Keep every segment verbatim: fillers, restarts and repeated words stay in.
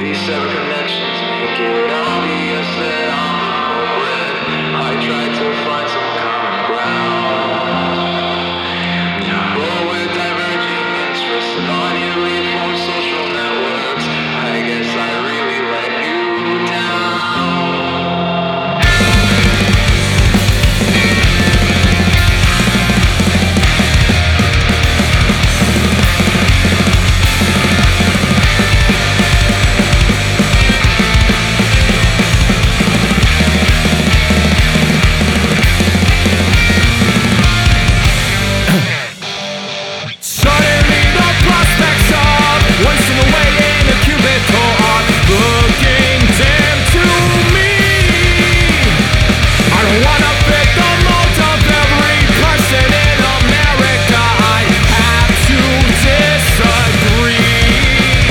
These separate connections make it obvious that I'm the culprit. I tried to find some common ground, but with diverging interests on your reformed social networks, I guess I really let you down.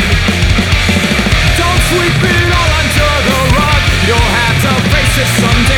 Someday